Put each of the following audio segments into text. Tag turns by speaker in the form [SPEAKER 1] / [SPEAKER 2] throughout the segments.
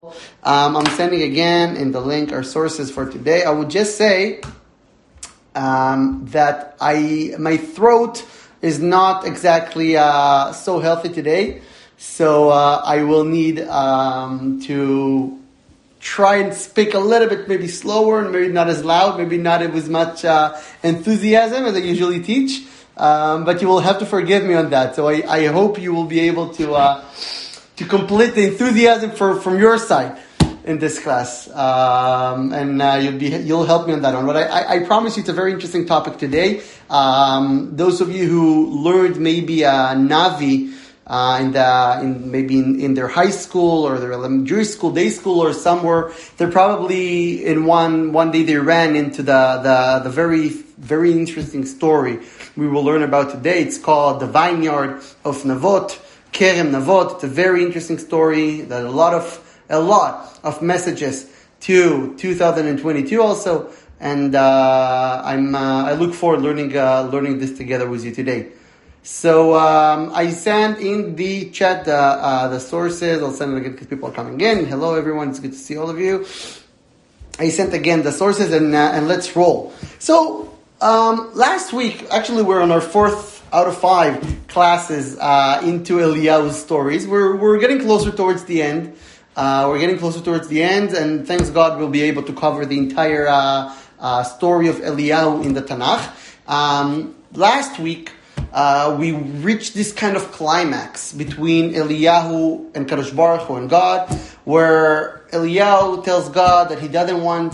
[SPEAKER 1] I'm sending again in the link our sources for today. I would just say that my throat is not exactly so healthy today, so I will need to try and speak a little bit maybe slower and maybe not as loud, maybe not with much enthusiasm as I usually teach, but you will have to forgive me on that. So I hope you will be able to complete the enthusiasm from your side in this class, and you'll help me on that one. But I promise you, it's a very interesting topic today. Those of you who learned maybe Navi in their high school or their Jewish school, day school, or somewhere, they're probably in one day they ran into the very very interesting story we will learn about today. It's called the Vineyard of Navot. Kerem Navot. It's a very interesting story that a lot of messages to 2022 also, and I look forward learning this together with you today. So I sent in the chat the sources. I'll send it again because people are coming in. Hello everyone, it's good to see all of you. I sent again the sources and let's roll. So last week, actually, we're on our 4th out of 5 classes into Eliyahu's stories. We're getting closer towards the end. And thanks God we'll be able to cover the entire story of Eliyahu in the Tanakh. Last week, we reached this kind of climax between Eliyahu and Kadosh Baruch Hu and God, where Eliyahu tells God that he doesn't want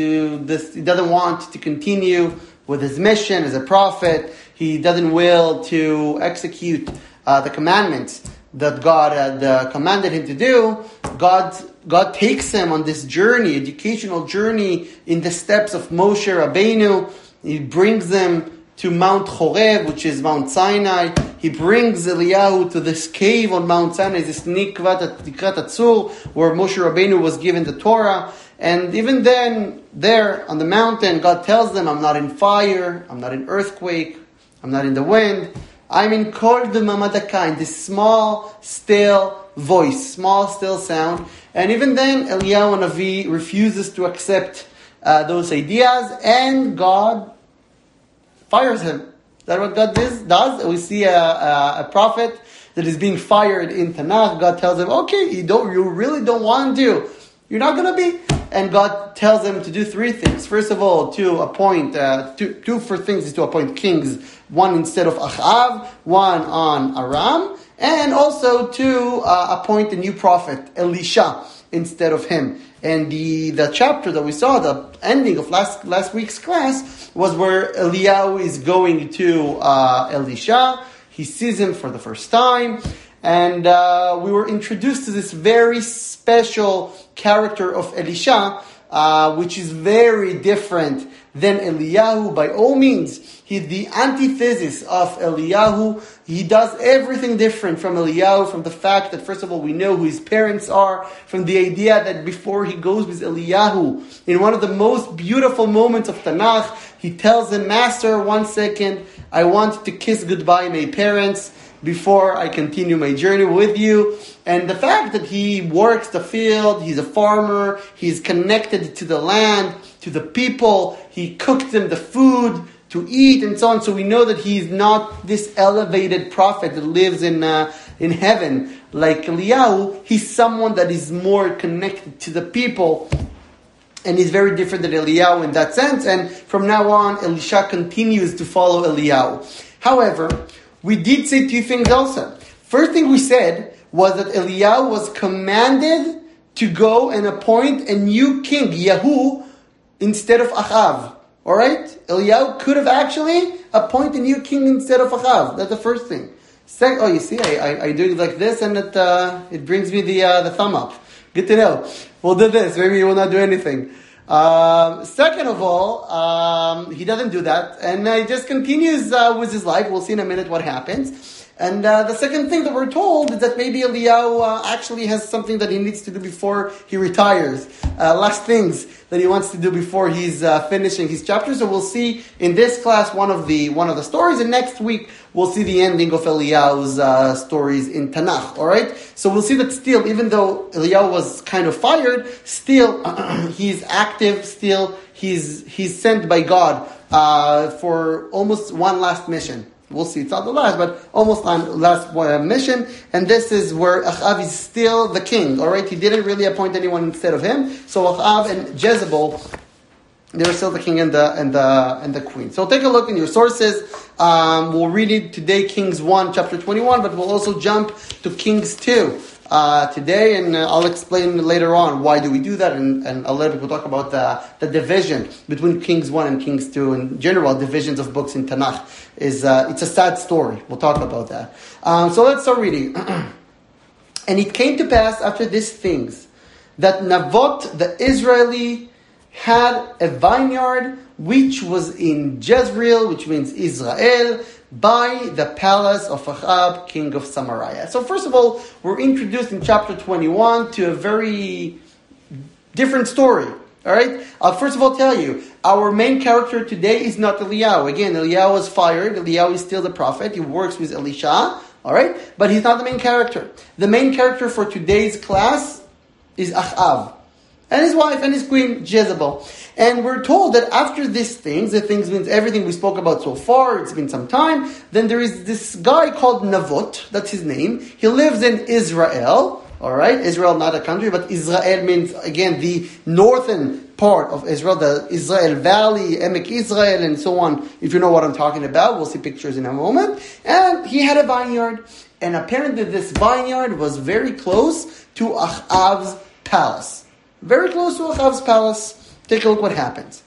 [SPEAKER 1] to continue with his mission as a prophet. He doesn't will to execute the commandments that God had commanded him to do. God takes him on this journey, educational journey, in the steps of Moshe Rabbeinu. He brings them to Mount Horeb, which is Mount Sinai. He brings Eliyahu to this cave on Mount Sinai, this Tikrat Atzur, where Moshe Rabbeinu was given the Torah. And even then, there on the mountain, God tells them, I'm not in fire, I'm not in earthquake, I'm not in the wind. I'm in Kol D'Mamadaka, in this small, still voice, small, still sound. And even then, Eliyahu Navi refuses to accept those ideas, and God fires him. Is that what God does? We see a prophet that is being fired in Tanakh. God tells him, okay, you really don't want to. You're not going to be. And God tells him to do 3 things. First of all, to appoint, two first things is to appoint kings, one instead of Achav, one on Aram, and also to appoint a new prophet, Elisha, instead of him. And the chapter that we saw, the ending of last week's class, was where Eliyahu is going to Elisha. He sees him for the first time. And we were introduced to this very special character of Elisha, which is very different than Eliyahu. By all means, he's the antithesis of Eliyahu. He does everything different from Eliyahu, from the fact that, first of all, we know who his parents are, from the idea that before he goes with Eliyahu, in one of the most beautiful moments of Tanakh, he tells him, Master, 1 second, I want to kiss goodbye my parents before I continue my journey with you. And the fact that he works the field, he's a farmer, he's connected to the land, to the people, he cooked them the food to eat and so on. So we know that he's not this elevated prophet that lives in heaven like Eliyahu. He's someone that is more connected to the people, and he's very different than Eliyahu in that sense. And from now on, Elisha continues to follow Eliyahu. However, we did say 2 things also. First thing we said was that Eliyahu was commanded to go and appoint a new king, Yahu, instead of Achav. Alright? Eliyahu could have actually appointed a new king instead of Achav. That's the first thing. Second, you see, I do it like this and it brings me the thumb up. Good to know. We'll do this. Maybe you will not do anything. Second of all, he doesn't do that, and he just continues with his life. We'll see in a minute what happens. And the second thing that we're told is that maybe Eliyahu actually has something that he needs to do before he retires. Last things that he wants to do before he's finishing his chapter. So we'll see in this class one of the stories, and next week we'll see the ending of Eliyahu's stories in Tanakh. All right. So we'll see that still, even though Eliyahu was kind of fired, still he's active. Still he's sent by God for almost one last mission. We'll see, it's not the last, but almost on last mission. And this is where Achav is still the king, all right? He didn't really appoint anyone instead of him. So Achav and Jezebel, they're still the king and the queen. So take a look in your sources. We'll read it today, Kings 1, chapter 21, but we'll also jump to Kings 2 today, and I'll explain later on why do we do that, and a little bit we'll talk about the division between Kings 1 and Kings 2, in general, divisions of books in Tanakh. It's a sad story. We'll talk about that. So let's start reading. And it came to pass after these things that Navot the Israeli had a vineyard which was in Jezreel, which means Israel, by the palace of Achab, king of Samaria. So first of all, we're introduced in chapter 21 to a very different story. All right? I'll first of all tell you, our main character today is not Eliyahu. Again, Eliyahu was fired. Eliyahu is still the prophet. He works with Elisha. All right? But he's not the main character. The main character for today's class is Achab, and his wife and his queen, Jezebel. And we're told that after these things, the things means everything we spoke about so far, it's been some time, then there is this guy called Navot, that's his name. He lives in Israel, alright? Israel, not a country, but Israel means, again, the northern part of Israel, the Israel Valley, Emek Israel, and so on. If you know what I'm talking about, we'll see pictures in a moment. And he had a vineyard. And apparently this vineyard was very close to Achav's palace. Very close to Achav's palace. Take a look what happens.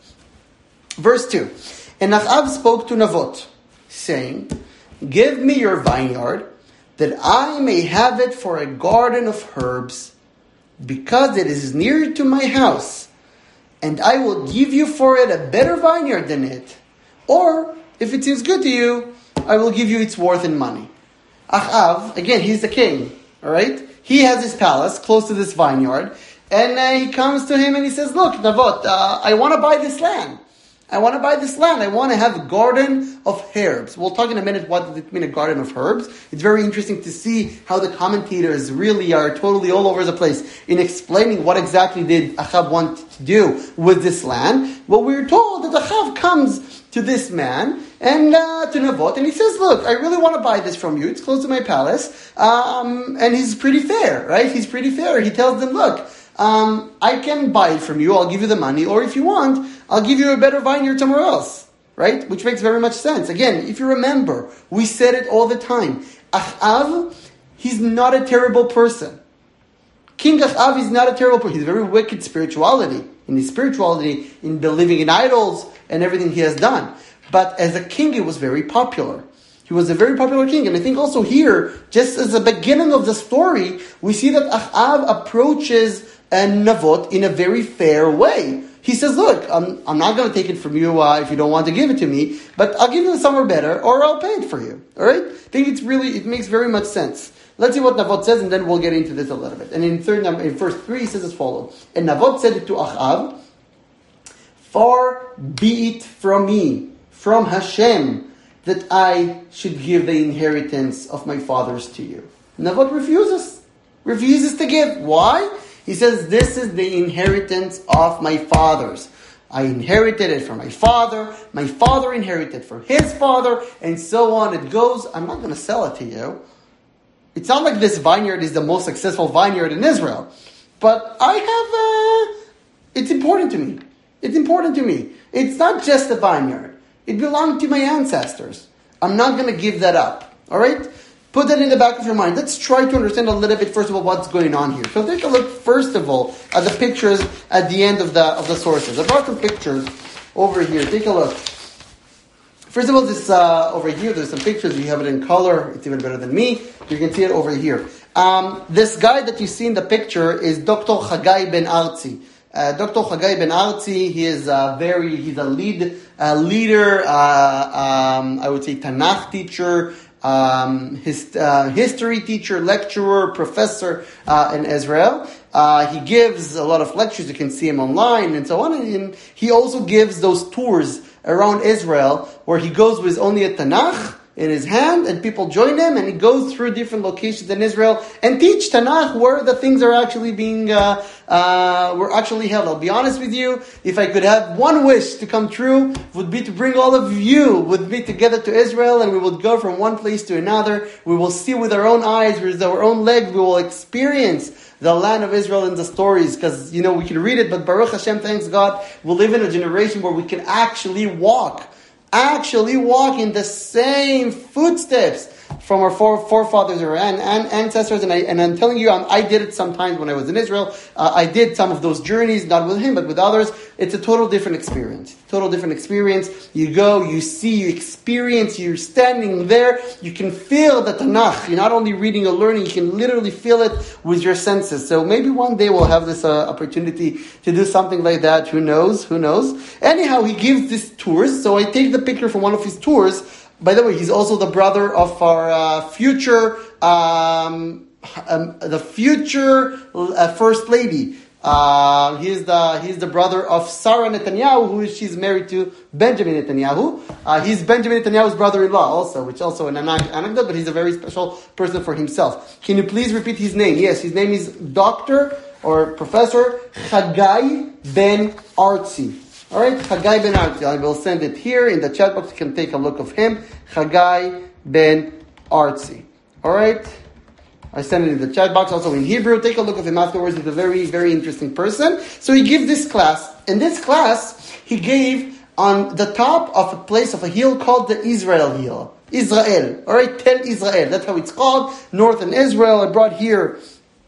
[SPEAKER 1] Verse 2. And Achav spoke to Navot, saying, give me your vineyard, that I may have it for a garden of herbs, because it is near to my house, and I will give you for it a better vineyard than it. Or, if it seems good to you, I will give you its worth in money. Achav, again, he's the king, all right? He has his palace close to this vineyard. And he comes to him and he says, look, Navot, I want to buy this land. I want to have a garden of herbs. We'll talk in a minute what does it mean, a garden of herbs. It's very interesting to see how the commentators really are totally all over the place in explaining what exactly did Achab want to do with this land. Well, we're told that Achab comes to this man and to Navot, and he says, look, I really want to buy this from you. It's close to my palace. And he's pretty fair, right? He's pretty fair. He tells them, look, I can buy it from you, I'll give you the money, or if you want, I'll give you a better vineyard somewhere else, right? Which makes very much sense. Again, if you remember, we said it all the time. Achav, he's not a terrible person. King Achav is not a terrible person. He's very wicked spirituality, in believing in idols and everything he has done. But as a king, he was very popular. He was a very popular king. And I think also here, just as the beginning of the story, we see that Achav approaches Navot in a very fair way. He says, look, I'm not going to take it from you if you don't want to give it to me, but I'll give you somewhere better, or I'll pay it for you. All right? I think it makes very much sense. Let's see what Navot says, and then we'll get into this a little bit. And in verse 3, he says as follows. And Navot said to Achav, far be it from me, from Hashem, that I should give the inheritance of my fathers to you. Navot refuses to give. Why? He says, this is the inheritance of my fathers. I inherited it from my father inherited from his father, and so on it goes. I'm not going to sell it to you. It's not like this vineyard is the most successful vineyard in Israel, but it's important to me. It's not just a vineyard. It belonged to my ancestors. I'm not going to give that up. All right? Put that in the back of your mind. Let's try to understand a little bit, first of all, what's going on here. So take a look, first of all, at the pictures at the end of the sources. I brought some pictures over here. Take a look. First of all, this over here, there's some pictures. You have it in color. It's even better than me. You can see it over here. This guy that you see in the picture is Dr. Chagai Ben Arzi. Dr. Chagai Ben Arzi, he's a leader, I would say Tanakh teacher, his history teacher, lecturer, professor in Israel. He gives a lot of lectures. You can see him online and so on. And he also gives those tours around Israel where he goes with only a Tanakh in his hand, and people join him, and he goes through different locations in Israel and teach Tanakh where the things are actually being were actually held. I'll be honest with you, if I could have one wish to come true, would be to bring all of you with me together to Israel, and we would go from one place to another. We will see with our own eyes, with our own legs, we will experience the land of Israel in the stories, because we can read it, but Baruch Hashem, thanks God, we live in a generation where we can actually walk in the same footsteps from our forefathers or ancestors. And I'm telling you, I did it sometimes when I was in Israel. I did some of those journeys, not with him, but with others. It's a total different experience. You go, you see, you experience, you're standing there. You can feel the Tanakh. You're not only reading or learning, you can literally feel it with your senses. So maybe one day we'll have this opportunity to do something like that. Who knows? Anyhow, he gives these tours. So I take the picture from one of his tours. By the way, he's also the brother of our future first lady. He's the brother of Sarah Netanyahu, she's married to Benjamin Netanyahu. He's Benjamin Netanyahu's brother-in-law also, which also an anecdote, but he's a very special person for himself. Can you please repeat his name? Yes, his name is Dr. or Professor Chagai Ben Artzi. All right, Chagai Ben Artzi. I will send it here in the chat box. You can take a look of him. Chagai Ben Artzi. All right. I send it in the chat box, also in Hebrew. Take a look of him afterwards. He's a very, very interesting person. So he gives this class. In this class, he gave on the top of a place of a hill called the Israel Hill. Israel. All right, Tel Israel. That's how it's called. Northern Israel. I brought here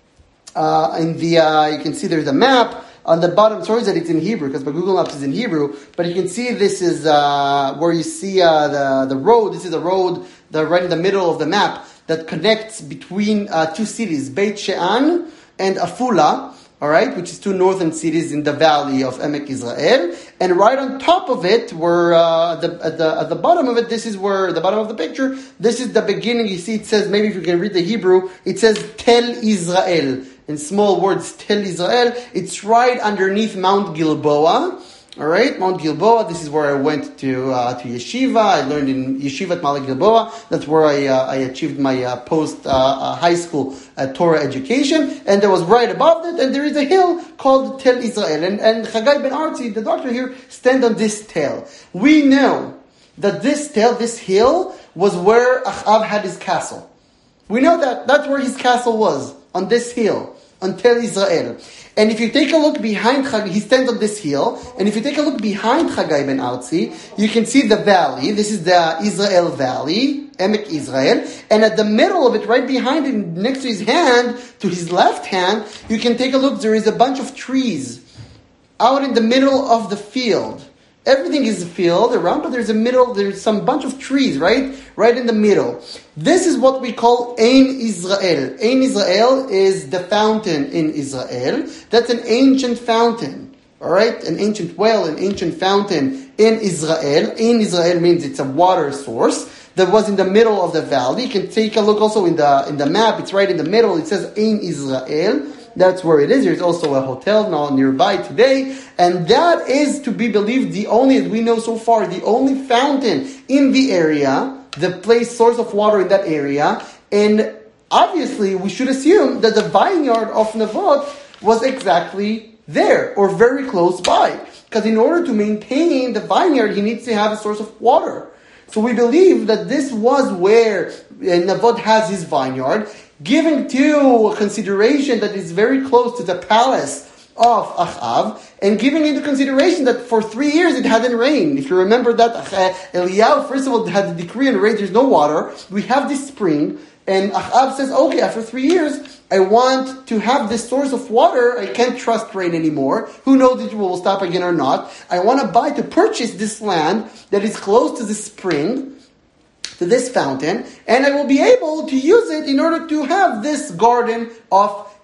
[SPEAKER 1] you can see there's a map. On the bottom, sorry that it's in Hebrew, because my Google Maps is in Hebrew, but you can see this is where you see the road. This is the road right in the middle of the map that connects between two cities, Beit She'an and Afula, all right, which is two northern cities in the valley of Emek Israel. And right on top of it, where at the bottom of it, this is where the bottom of the picture. This is the beginning. You see, it says, maybe if you can read the Hebrew, it says Tel Israel. In small words, Tel Israel. It's right underneath Mount Gilboa. All right, Mount Gilboa. This is where I went to yeshiva. I learned in yeshiva at Mount Gilboa. That's where I achieved my post high school Torah education. And there was right above it, and there is a hill called Tel Israel. And Chagai Ben Artzi, the doctor here, stand on this tel. We know that this hill, was where Achav had his castle. We know that. That's where his castle was, on this hill. On Tel Israel. And if you take a look behind Chagai, he stands on this hill, and if you take a look behind Chagai Ben Artzi, you can see the valley. This is the Israel Valley, Emek Israel, and at the middle of it, right behind him, next to his hand, to his left hand, you can take a look, there is a bunch of trees out in the middle of the field. Everything is a field around, but there's some bunch of trees, right? Right in the middle. This is what we call Ein Israel. Ein Israel is the fountain in Israel. That's an ancient fountain. All right? An ancient well, an ancient fountain in Israel. Ein Israel means it's a water source that was in the middle of the valley. You can take a look also in the map. It's right in the middle. It says Ein Israel. That's where it is. There's also a hotel now nearby today. And that is, to be believed, the only, as we know so far, the only fountain in the area, the source of water in that area. And obviously, we should assume that the vineyard of Navot was exactly there, or very close by. Because in order to maintain the vineyard, he needs to have a source of water. So we believe that this was where Navot has his vineyard, giving to consideration that is very close to the palace of Achav, and giving into consideration that for 3 years it hadn't rained. If you remember that, Eliyahu, first of all, had a decree and rain, there's no water. We have this spring, and Achav says, okay, after 3 years, I want to have this source of water. I can't trust rain anymore. Who knows if it will stop again or not. I want to purchase this land that is close to the spring, to this fountain, and I will be able to use it in order to have this garden of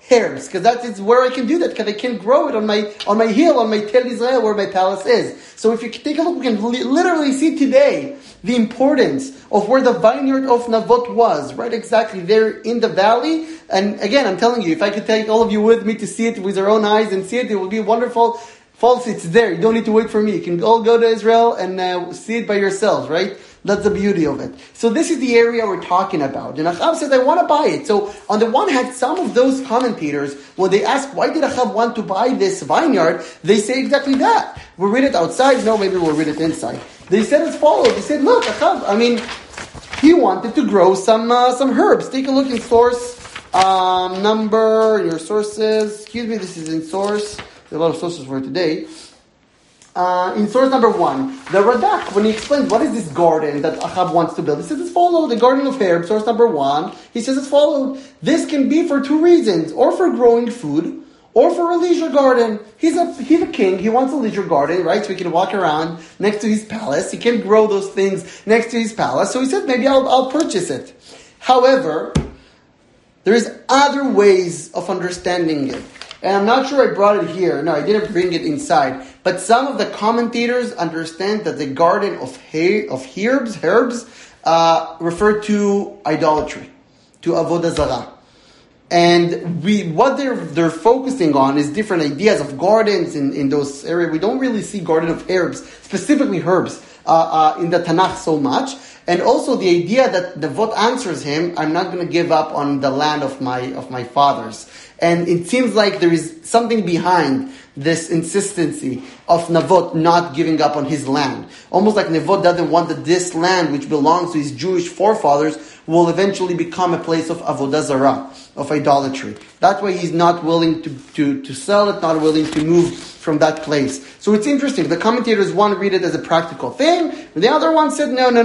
[SPEAKER 1] herbs, because that's where I can do that, because I can grow it on my hill, on my Tel Israel, where my palace is. So if you take a look, we can literally see today the importance of where the vineyard of Navot was, right exactly there in the valley. And again, I'm telling you, if I could take all of you with me to see it with your own eyes and see it, it would be wonderful. Folks, it's there. You don't need to wait for me. You can all go to Israel and see it by yourselves, right? That's the beauty of it. So this is the area we're talking about. And Achab says, I want to buy it. So on the one hand, some of those commentators, when they ask, why did Achab want to buy this vineyard? They say exactly that. We'll read it outside. No, maybe we'll read it inside. They said as follows. They said, look, Achab, he wanted to grow some herbs. Take a look in source your sources. Excuse me, this is in source. There are a lot of sources for today. In source number 1, the Radak, when he explains what is this garden that Achab wants to build, he says as follows, the garden of herbs, source number 1, he says as follows, this can be for 2 reasons, or for growing food, or for a leisure garden. He's a king, he wants a leisure garden, right? So he can walk around next to his palace, he can grow those things next to his palace, so he said, maybe I'll purchase it. However, there is other ways of understanding it. And I'm not sure I brought it here. No, I didn't bring it inside. But some of the commentators understand that the garden of herbs, refer to idolatry, to avodah zarah. And what they're focusing on is different ideas of gardens in those areas. We don't really see garden of herbs, specifically herbs, in the Tanakh so much. And also the idea that Navot answers him, I'm not going to give up on the land of my fathers. And it seems like there is something behind this insistency of Navot not giving up on his land. Almost like Navot doesn't want that this land, which belongs to his Jewish forefathers, will eventually become a place of avodah zarah, of idolatry. That's why he's not willing to sell it, not willing to move from that place. So it's interesting. The commentators, one read it as a practical thing, and the other one said, no.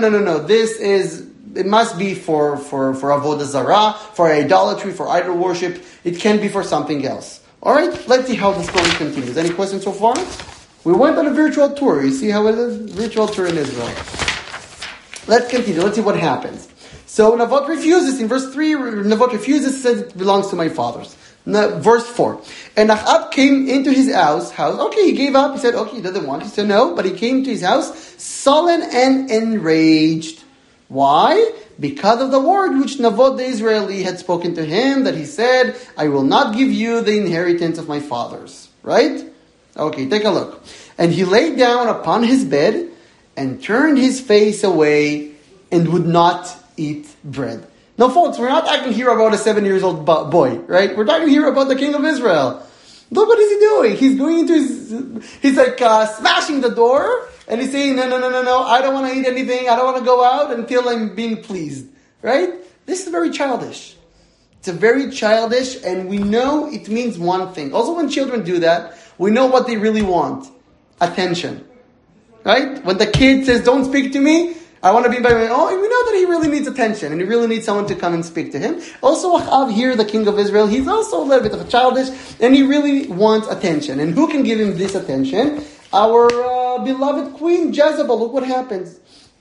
[SPEAKER 1] It must be for avodah zarah, for idolatry, for idol worship. It can be for something else. All right, let's see how the story continues. Any questions so far? We went on a virtual tour. You see how it is? Virtual tour in Israel. Let's continue. Let's see what happens. So Navot refuses. In verse 3, Navot refuses, says it belongs to my fathers. Now, verse 4. And Achab came into his house. Okay, he gave up. He said, okay, he doesn't want it. He said no, but he came to his house, sullen and enraged. Why? Because of the word which Navot the Israeli had spoken to him, that he said, I will not give you the inheritance of my fathers. Right? Okay, take a look. And he lay down upon his bed and turned his face away and would not eat bread. Now, folks, we're not talking here about a 7-year-old boy, right? We're talking here about the king of Israel. Look what is he doing? He's going into he's like smashing the door, and he's saying, no, I don't want to eat anything. I don't want to go out until I'm being pleased, right? This is very childish. It's a very childish, and we know it means one thing. Also, when children do that, we know what they really want. Attention. Right? When the kid says, don't speak to me, I want to be by my own, we know that he really needs attention, and he really needs someone to come and speak to him. Also, Achab here, the king of Israel, he's also a little bit of a childish, and he really wants attention. And who can give him this attention? Our beloved queen, Jezebel. Look what happens.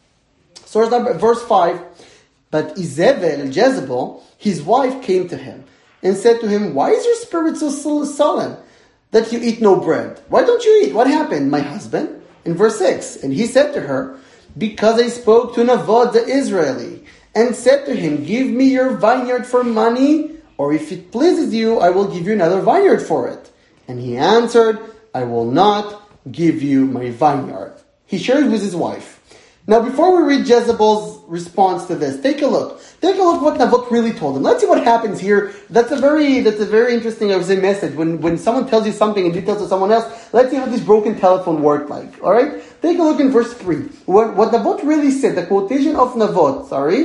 [SPEAKER 1] Verse 5. But Jezebel, his wife, came to him and said to him, why is your spirit so sullen that you eat no bread? Why don't you eat? What happened, my husband? In verse 6. And he said to her, because I spoke to Navot the Israeli and said to him, give me your vineyard for money, or if it pleases you, I will give you another vineyard for it. And he answered, I will not give you my vineyard. He shared with his wife. Now, before we read Jezebel's response to this, take a look. Take a look what Navot really told him. Let's see what happens here. That's a very interesting, I would say, message. When someone tells you something and you tell to someone else, let's see how this broken telephone worked like. All right? Take a look in verse 3. What Navot really said, the quotation of Navot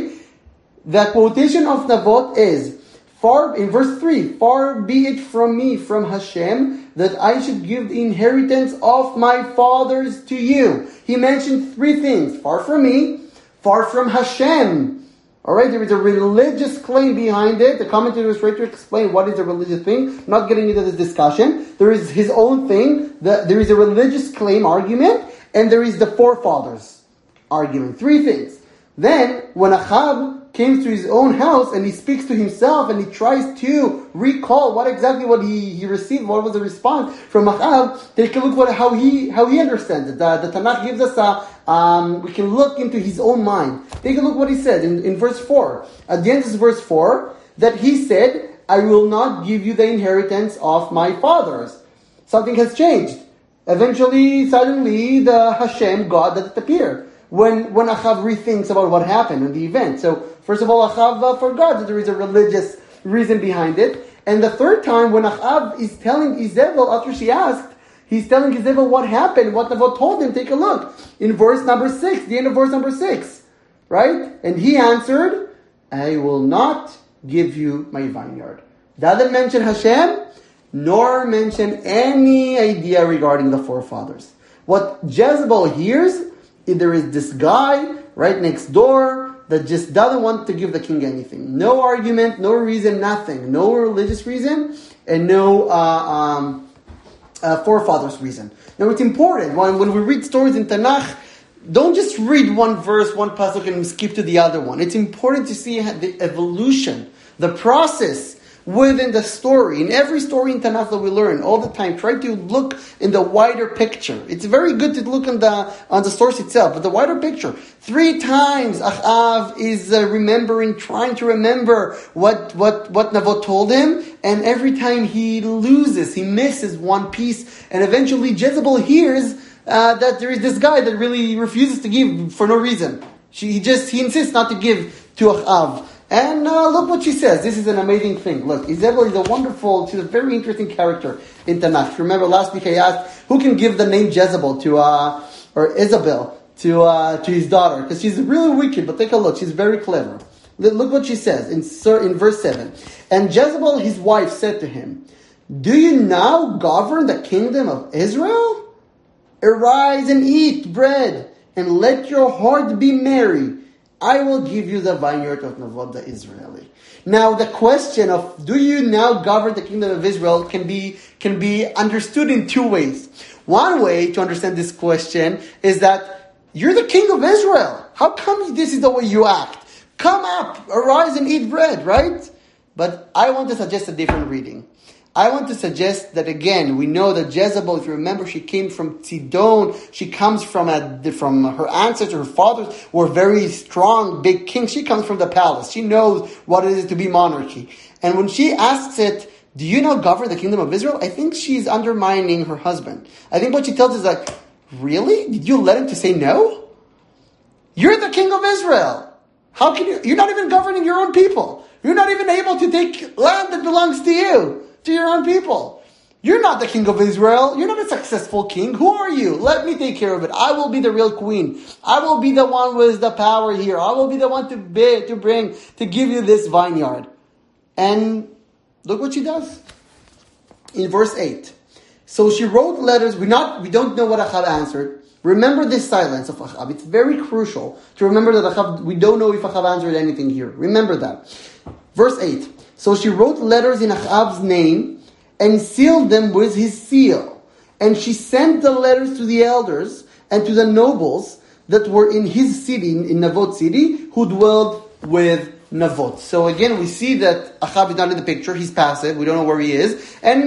[SPEAKER 1] is, in verse 3, far be it from me, from Hashem, that I should give the inheritance of my fathers to you. He mentioned 3 things. Far from me, far from Hashem. Alright, there is a religious claim behind it. The commentator was trying to explain what is a religious thing. I'm not getting into this discussion. There is his own thing. There is a religious claim argument, and there is the forefathers argument. 3 things. Then, when Achab came to his own house and he speaks to himself and he tries to recall what he received, what was the response from Achav, take a look how he understands it. The Tanakh gives us we can look into his own mind. Take a look what he said in verse 4. At the end of verse 4, that he said, I will not give you the inheritance of my fathers. Something has changed. Eventually, suddenly, the Hashem, God, that appeared. When Achav rethinks about what happened in the event. So, first of all, Achav forgot that there is a religious reason behind it. And the third time, when Achav is telling Izebel, after she asked, he's telling Izebel what happened, what Navot told him. Take a look. In verse number 6, the end of verse number 6. Right? And he answered, I will not give you my vineyard. Doesn't mention Hashem, nor mention any idea regarding the forefathers. What Jezebel hears, there is this guy right next door that just doesn't want to give the king anything. No argument, no reason, nothing. No religious reason, and no forefathers reason. Now it's important, when we read stories in Tanakh, don't just read one verse, one pasuk, and skip to the other one. It's important to see the evolution, the process within the story. In every story in Tanakh that we learn all the time, try to look in the wider picture. It's very good to look on the source itself, but the wider picture. 3 times Achav is trying to remember what Navot told him, and every time he misses one piece, and eventually Jezebel hears that there is this guy that really refuses to give for no reason. He insists not to give to Achav. And look what she says. This is an amazing thing. Look, Izebel is she's a very interesting character in Tanakh. Remember last week I asked, who can give the name Jezebel or Isabel to his daughter? Because she's really wicked, but take a look. She's very clever. Look what she says in verse 7. And Jezebel, his wife, said to him, do you now govern the kingdom of Israel? Arise and eat bread, and let your heart be merry. I will give you the vineyard of Navot the Israeli. Now, the question of do you now govern the kingdom of Israel can be understood in 2 ways. One way to understand this question is that you're the king of Israel. How come this is the way you act? Come up, arise and eat bread, right? But I want to suggest a different reading. I want to suggest that again, we know that Jezebel, if you remember, she came from Sidon. She comes from her ancestors, her fathers were very strong, big kings. She comes from the palace. She knows what it is to be monarchy. And when she asks it, do you now govern the kingdom of Israel? I think she's undermining her husband. I think what she tells is like, really? Did you let him to say no? You're the king of Israel. How can you're not even governing your own people. You're not even able to take land that belongs to you. To your own people. You're not the king of Israel. You're not a successful king. Who are you? Let me take care of it. I will be the real queen. I will be the one with the power here. I will be the one to give you this vineyard. And look what she does. In verse 8. So she wrote letters. We don't know what Achav answered. Remember this silence of Achav. It's very crucial to remember that Achav, we don't know if Achav answered anything here. Remember that. Verse 8. So she wrote letters in Achav's name and sealed them with his seal. And she sent the letters to the elders and to the nobles that were in his city, in Navot city, who dwelled with Navot. So again, we see that Achav is not in the picture. He's passive. We don't know where he is. And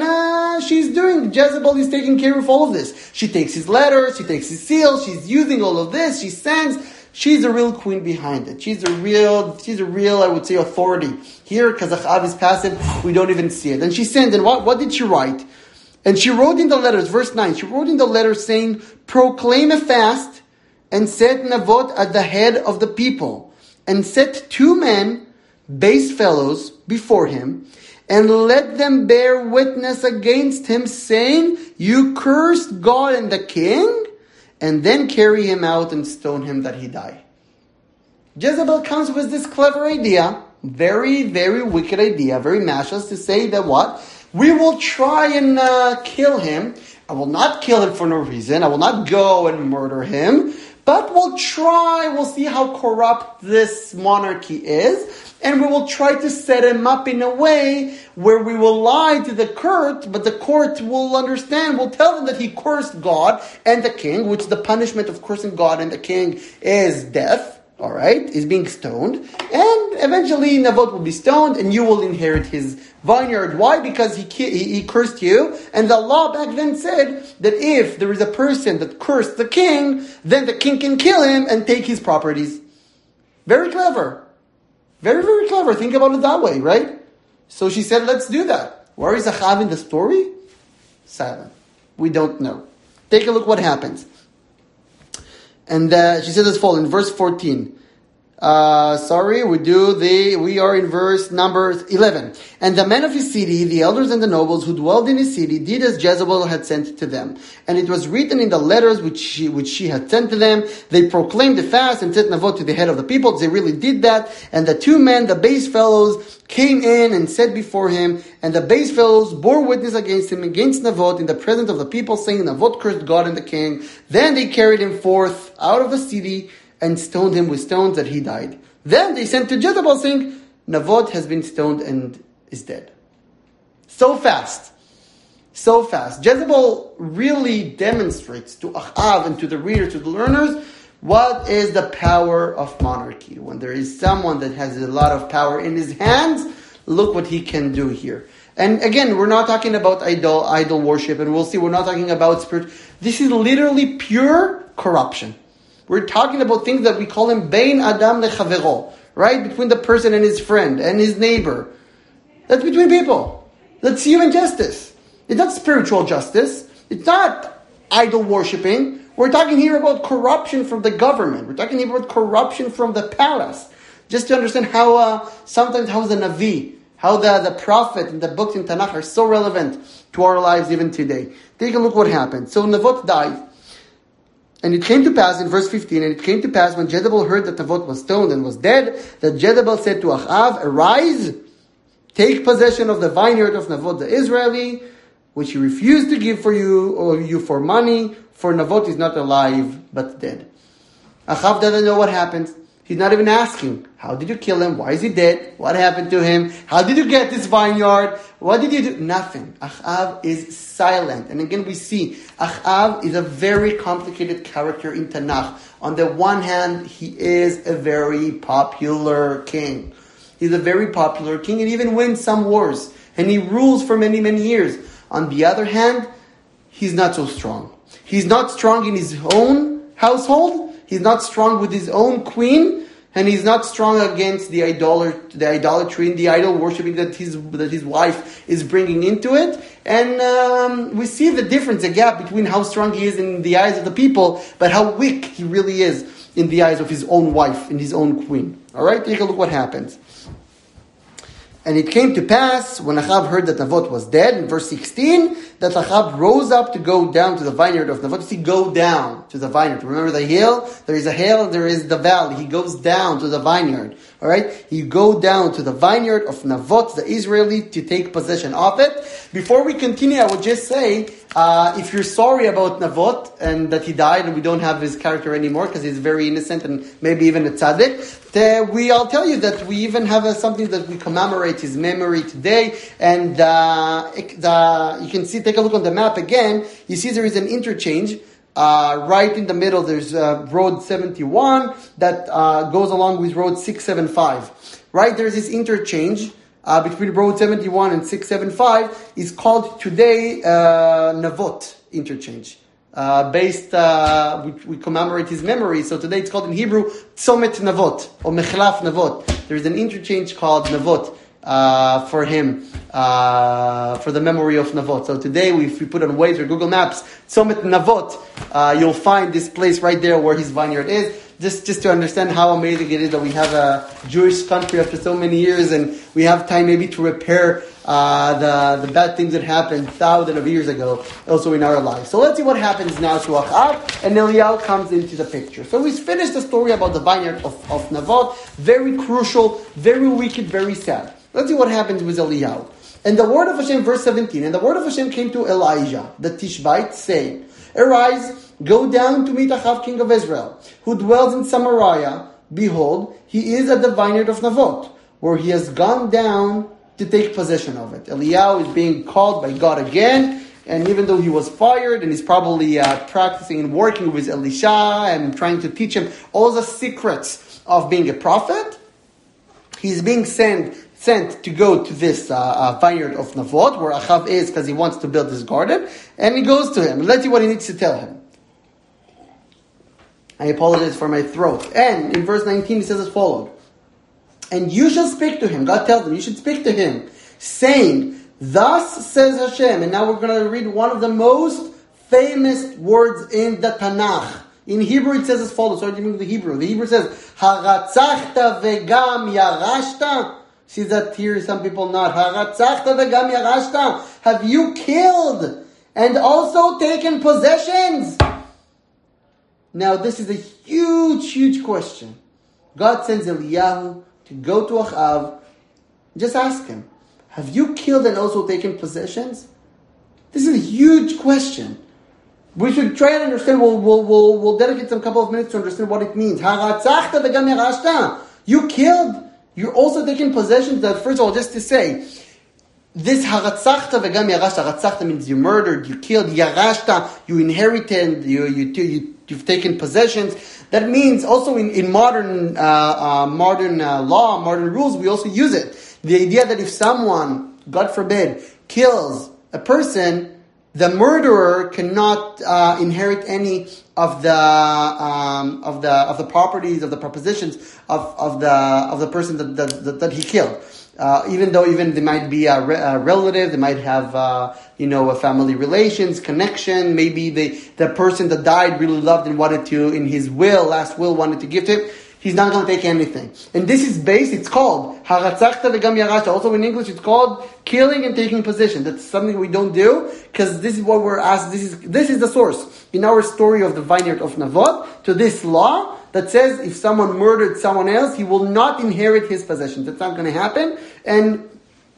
[SPEAKER 1] Jezebel is taking care of all of this. She takes his letters, she takes his seal, she's using all of this, she sends. She's the real queen behind it. She's a real, I would say, authority. Here, because Achav is passive, we don't even see it. And she sent, and what did she write? And she wrote in the letters, verse 9, she wrote in the letters saying, proclaim a fast and set Navot at the head of the people. And set 2 men, base fellows, before him, and let them bear witness against him, saying, you cursed God and the king, and then carry him out and stone him that he die. Jezebel comes with this clever idea, very, very wicked idea, very malicious, to say that what? We will try and kill him. I will not kill him for no reason. I will not go and murder him. But we'll see how corrupt this monarchy is, and we will try to set him up in a way where we will lie to the court, but the court will tell them that he cursed God and the king, which the punishment of cursing God and the king is death, alright, is being stoned, and eventually Navot will be stoned and you will inherit his vineyard. Why? Because he cursed you. And the law back then said that if there is a person that cursed the king, then the king can kill him and take his properties. Very clever. Very, very clever. Think about it that way, right? So she said, let's do that. Where is Achav in the story? Silent. We don't know. Take a look what happens. And she says as follows in verse 14. We are in verse number 11. And the men of his city, the elders and the nobles who dwelled in his city, did as Jezebel had sent to them. And it was written in the letters which she had sent to them. They proclaimed the fast and sent Navot to the head of the people. They really did that. And the two men, the base fellows, came in and said before him, and the base fellows bore witness against him, against Navot, in the presence of the people, saying, Navot cursed God and the king. Then they carried him forth out of the city, and stoned him with stones that he died. Then they sent to Jezebel saying, Navot has been stoned and is dead. So fast. So fast. Jezebel really demonstrates to Achav and to the readers, to the learners, what is the power of monarchy. When there is someone that has a lot of power in his hands, look what he can do here. And again, we're not talking about idol worship, and we'll see, we're not talking about spirit. This is literally pure corruption. We're talking about things that we call him Bein Adam Lechavero, right? Between the person and his friend and his neighbor. That's between people. That's human justice. It's not spiritual justice. It's not idol worshipping. We're talking here about corruption from the government. We're talking here about corruption from the palace. Just to understand how sometimes how the Navi, how the prophet and the books in Tanakh are so relevant to our lives even today. Take a look what happened. So Navot died. And it came to pass, in verse 15, and it came to pass when Jezebel heard that Navot was stoned and was dead, that Jezebel said to Achav, arise, take possession of the vineyard of Navot the Israeli, which he refused to give for you, or you for money, for Navot is not alive, but dead. Achav doesn't know what happened. He's not even asking, how did you kill him? Why is he dead? What happened to him? How did you get this vineyard? What did you do? Nothing. Achav is silent. And again, we see Achav is a very complicated character in Tanakh. On the one hand, he is a very popular king. He's a very popular king and even wins some wars. And he rules for many, many years. On the other hand, he's not so strong. He's not strong in his own household. He's not strong with his own queen, and he's not strong against the idolatry and the idol worshipping that his wife is bringing into it. And we see the difference, the gap between how strong he is in the eyes of the people, but how weak he really is in the eyes of his own wife and his own queen. All right, take a look what happens. And it came to pass, when Achav heard that Navot was dead, in verse 16, that Achav rose up to go down to the vineyard of Navot. You see, go down to the vineyard. Remember the hill? There is a hill, there is the valley. He goes down to the vineyard. All right? You go down to the vineyard of Navot, the Israeli, to take possession of it. Before we continue, I would just say, if you're sorry about Navot and that he died and we don't have his character anymore because he's very innocent and maybe even a tzaddik, I'll tell you that we even have something that we commemorate his memory today. And you can see, take a look on the map again. You see there is an interchange. Right in the middle, there's Road 71 that goes along with Road 675. Right, there's this interchange between Road 71 and 675. Is called today Navot interchange. We commemorate his memory. So today it's called in Hebrew Tzomet Navot or Mechlaf Navot. There's an interchange called Navot for him, for the memory of Navot. So today, if we put on Waze or Google Maps, Tzomet Navot, you'll find this place right there where his vineyard is. Just to understand how amazing it is that we have a Jewish country after so many years, and we have time maybe to repair the bad things that happened thousands of years ago, also in our lives. So let's see what happens now to Achav, and Eliyahu comes into the picture. So we finished the story about the vineyard of Navot. Very crucial, very wicked, very sad. Let's see what happens with Eliyahu. And the word of Hashem, verse 17, and the word of Hashem came to Elijah, the Tishbite, saying, arise, go down to meet Achav, king of Israel, who dwells in Samaria. Behold, he is at the vineyard of Navot, where he has gone down to take possession of it. Eliyahu is being called by God again, and even though he was fired, and he's probably practicing and working with Elisha and trying to teach him all the secrets of being a prophet, he's being sent to go to this vineyard of Navot, where Achav is, because he wants to build his garden, and he goes to him. Let's see what he needs to tell him. I apologize for my throat. And in verse 19 he says as follows. And you shall speak to him. God tells him, you should speak to him, saying, thus says Hashem. And now we're going to read one of the most famous words in the Tanakh. In Hebrew it says as follows. Sorry to move the Hebrew. The Hebrew says, Haratzachta vegam yarashta. See that here some people not. Haratzachta vegam yarashta. Have you killed and also taken possessions? Now this is a huge, huge question. God sends Eliyahu to go to Achav. Just ask him, have you killed and also taken possessions? This is a huge question. We should try and understand. We'll dedicate some couple of minutes to understand what it means. You killed. You're also taking possessions. That first of all, just to say, this haratzachta v'gam yarashta. Haratzachta means you murdered, you killed. Yarashta, you inherited, you've taken possessions. That means also in modern law, modern rules, we also use it. The idea that if someone, God forbid, kills a person, the murderer cannot inherit any of the properties, of the propositions of the person that he killed. Even though they might be a relative, they might have a family relations, connection. Maybe the person that died really loved and wanted to, in his last will, wanted to give to him. He's not going to take anything. And this is based, it's called haratzachta v'gam yarashta. Also in English it's called killing and taking possession. That's something we don't do, because this is what we're asked. This is the source in our story of the vineyard of Navot, to this law that says if someone murdered someone else, he will not inherit his possessions. That's not going to happen. And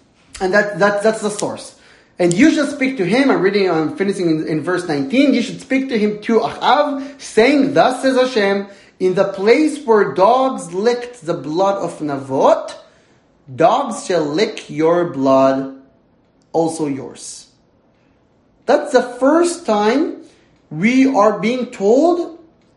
[SPEAKER 1] that's the source. And you shall speak to him. I'm finishing in verse 19. You should speak to him to Achav, saying, thus says Hashem, in the place where dogs licked the blood of Navot, dogs shall lick your blood, also yours. That's the first time we are being told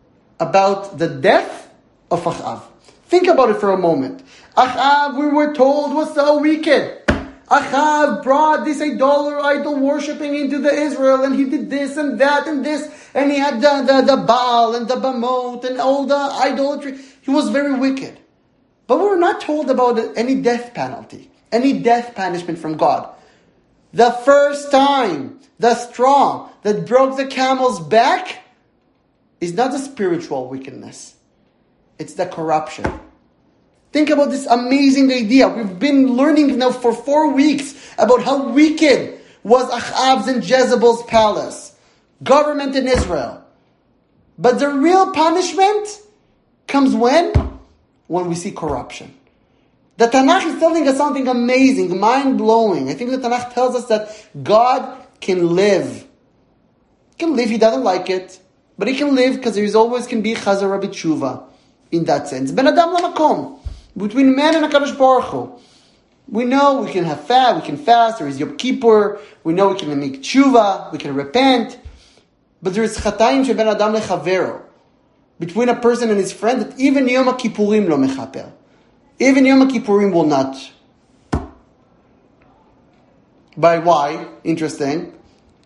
[SPEAKER 1] about the death of Achav. Think about it for a moment. Achav, we were told, was so wicked. Achav brought this idol worshipping into the Israel, and he did this and that and this, and he had the Baal and the Bamot and all the idolatry. He was very wicked. But we were not told about any death penalty, any death punishment from God. The first time, the straw that broke the camel's back is not the spiritual wickedness. It's the corruption. Think about this amazing idea. We've been learning now for 4 weeks about how wicked was Achav's and Jezebel's palace, government in Israel. But the real punishment comes when we see corruption. The Tanakh is telling us something amazing, mind-blowing. I think the Tanakh tells us that God can live. He can live, he doesn't like it. But he can live because there always can be Chazara B'tshuva in that sense. Ben Adam Lamakom. Between man and HaKadosh Baruch Hu. We know we can we can fast, there is Yom Kippur, we know we can make tshuva, we can repent. But there is Chatayim Sheben Adam Lechavero. Between a person and his friend, that even Yom Kippurim lo mechaper. Even Yom Kippurim will not. By why? Interesting.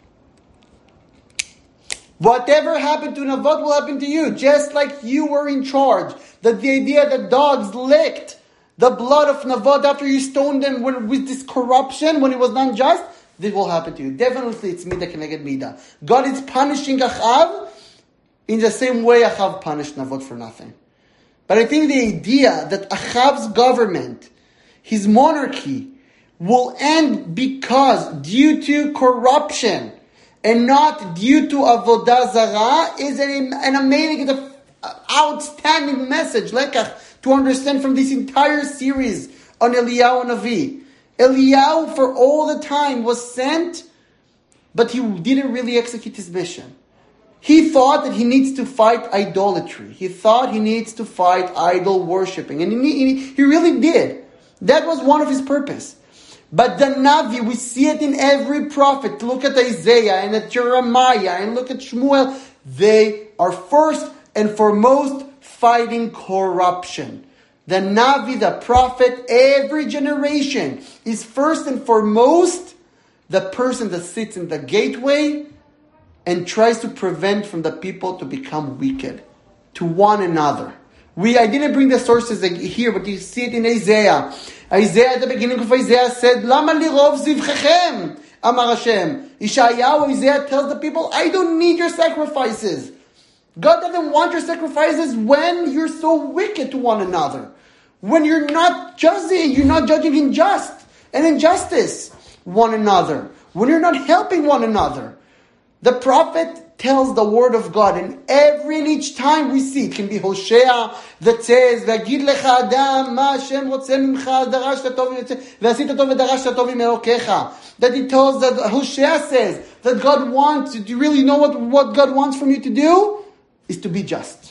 [SPEAKER 1] Whatever happened to Navot will happen to you, just like you were in charge. That the idea that dogs licked the blood of Navot after you stoned them with this corruption, when it was unjust, this will happen to you. Definitely it's Midah Keneged Midah. God is punishing Achav in the same way Achav punished Navot for nothing. But I think the idea that Achav's government, his monarchy, will end because due to corruption and not due to avodah zarah is an amazing, outstanding message, lekach, to understand from this entire series on Eliyahu Navi. Eliyahu for all the time was sent, but he didn't really execute his mission. He thought that he needs to fight idolatry. He thought he needs to fight idol worshipping. And he really did. That was one of his purpose. But the Navi, we see it in every prophet. Look at Isaiah and at Jeremiah and look at Shmuel. They are first and foremost fighting corruption. the Navi, the prophet, every generation is first and foremost the person that sits in the gateway and tries to prevent from the people to become wicked to one another. I didn't bring the sources here, but you see it in Isaiah. Isaiah, at the beginning of Isaiah, said, Lama lirov zivchechem, Amar Hashem. Isaiah tells the people, I don't need your sacrifices. God doesn't want your sacrifices when you're so wicked to one another. When you're not judging injustice one another. When you're not helping one another. The prophet tells the word of God, and every and each time we see, it can be Hosea that says, "V'agid lecha Adam, ma Hashem rotzeh mimcha, darasht tov v'asit tov v'darasht tov me'elokecha." That he tells, that Hosea says, that God wants, do you really know what God wants from you to do? Is to be just.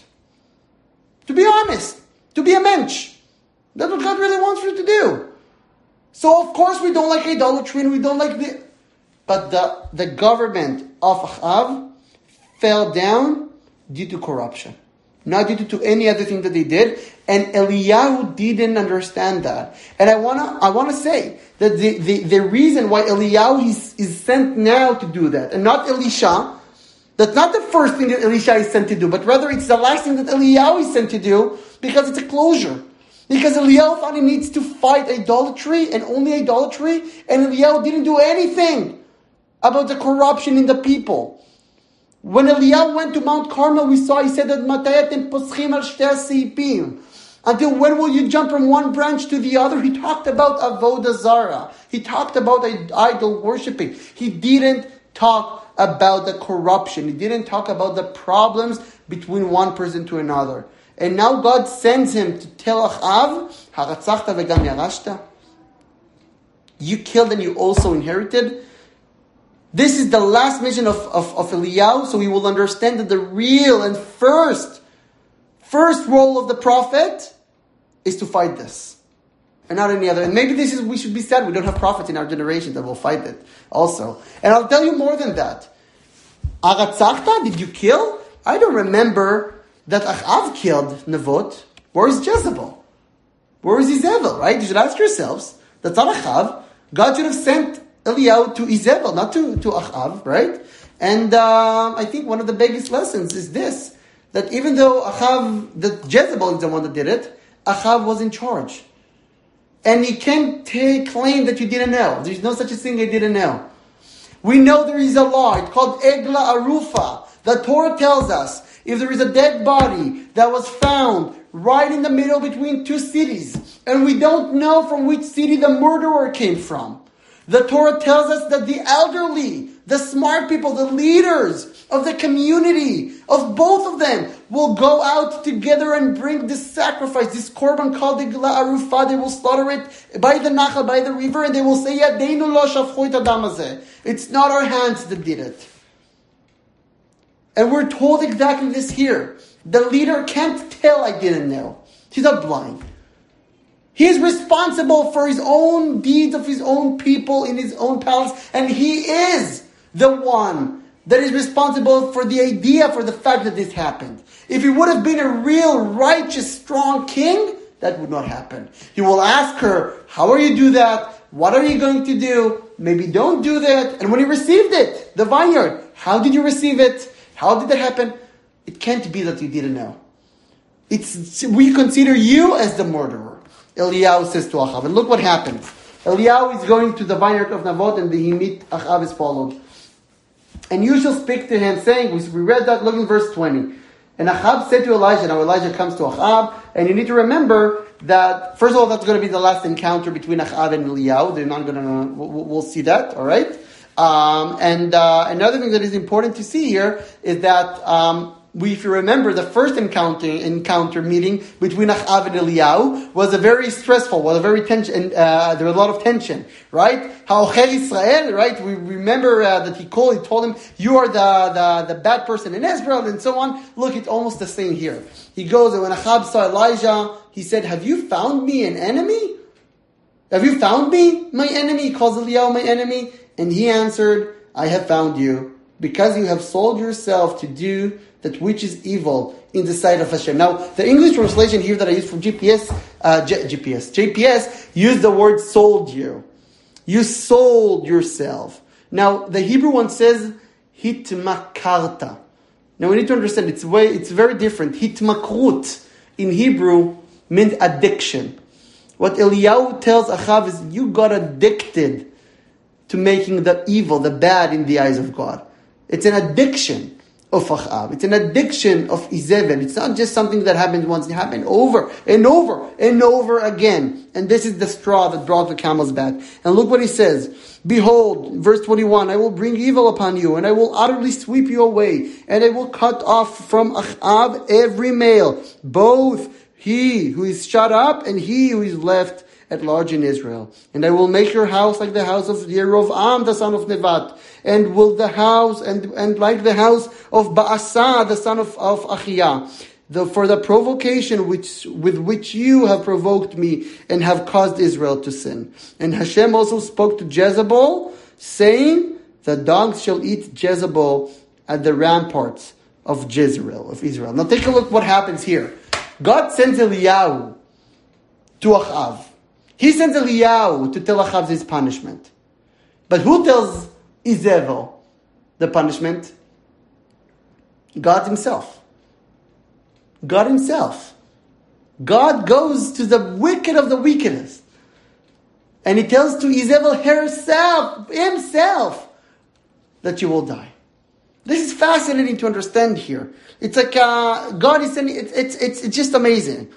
[SPEAKER 1] To be honest. To be a mensch. That's what God really wants you to do. So of course we don't like idolatry, and we don't like but the government of Achav fell down due to corruption. Not due to any other thing that they did. And Eliyahu didn't understand that. And I wanna say that the reason why Eliyahu is sent now to do that, and not Elisha, that's not the first thing that Elisha is sent to do, but rather it's the last thing that Eliyahu is sent to do, because it's a closure. Because Eliyahu thought he needs to fight idolatry, and only idolatry, and Eliyahu didn't do anything about the corruption in the people. When Eliyahu went to Mount Carmel, he said that Matayatim poschim al shtei seipim. Until when will you jump from one branch to the other? He talked about avodah zarah. He talked about idol worshipping. He didn't talk about the corruption. He didn't talk about the problems between one person to another. And now God sends him to tell Achav, Haratzachta v'gam yarashta. You killed and you also inherited. This is the last mission of Eliyahu, so we will understand that the real and first role of the prophet is to fight this. And not any other. And maybe we should be sad we don't have prophets in our generation that will fight it also. And I'll tell you more than that. Aratzachta, did you kill? I don't remember that Achav killed Navot. Where is Jezebel? Where is Izebel, right? You should ask yourselves. That's not Achav. God should have sent Eliyahu to Izebel, not to Achav, right? And I think one of the biggest lessons is this, that even though that Jezebel is the one that did it, Achav was in charge. And you can't claim that you didn't know. There's no such a thing I didn't know. We know there is a law. It's called Egla Arufa. The Torah tells us, if there is a dead body that was found right in the middle between two cities, and we don't know from which city the murderer came from, the Torah tells us that the elderly, the smart people, the leaders of the community, of both of them, will go out together and bring this sacrifice, this korban called the Gila Arufah. They will slaughter it by the Nachal, by the river, and they will say, Yadeinu lo shafchu et hadam hazeh. It's not our hands that did it. And we're told exactly this here. The leader can't tell I didn't know. He's not blind. He is responsible for his own deeds of his own people in his own palace. And he is the one that is responsible for the idea, for the fact that this happened. If he would have been a real, righteous, strong king, that would not happen. He will ask her, how are you do that? What are you going to do? Maybe don't do that. And when he received it, the vineyard, how did you receive it? How did that happen? It can't be that you didn't know. We consider you as the murderer. Eliyahu says to Achav. And look what happens. Eliyahu is going to the vineyard of Navot, and he meet Achav is followed. And you shall speak to him, saying, we read that, look in verse 20. And Achav said to Elijah, now Elijah comes to Achav, and you need to remember that, first of all, that's going to be the last encounter between Achav and Eliyahu. They're not going to, we'll see that, alright? And another thing that is important to see here is that, if you remember, the first encounter meeting between Achav and Eliyahu was a very stressful, was a very tension, there was a lot of tension, right? Ha'ochel Israel, right? We remember that he told him, you are the bad person in Israel, and so on. Look, it's almost the same here. He goes, and when Achav saw Elijah, he said, have you found me an enemy? Have you found me, my enemy? He calls Eliyahu my enemy. And he answered, I have found you, because you have sold yourself to do that which is evil in the sight of Hashem. Now, the English translation here that I used from JPS used the word sold you. You sold yourself. Now, the Hebrew one says, hitmakarta. Now, we need to understand, it's very different. Hitmakrut in Hebrew meant addiction. What Eliyahu tells Achav is, you got addicted to making the evil, the bad in the eyes of God. It's an addiction of Achav. It's an addiction of Izebel. It's not just something that happens once. It happened over and over and over again. And this is the straw that brought the camel's back. And look what he says. Behold, verse 21, I will bring evil upon you, and I will utterly sweep you away, and I will cut off from Achav every male, both he who is shut up and he who is left at large in Israel. And I will make your house like the house of Yerovam, the son of Nevat, and will the house and like the house of Baasa, the son of Achia, for the provocation with which you have provoked me and have caused Israel to sin. And Hashem also spoke to Jezebel, saying, the dogs shall eat Jezebel at the ramparts of Jezreel, of Israel. Now take a look what happens here. God sends Eliyahu to Achav. He sends Eliyahu to tell Achav his punishment. But who tells Izebel the punishment? God himself. God himself. God goes to the wicked of the wickedest. And he tells to Izebel himself, that you will die. This is fascinating to understand here. It's like God is sending, it's just amazing.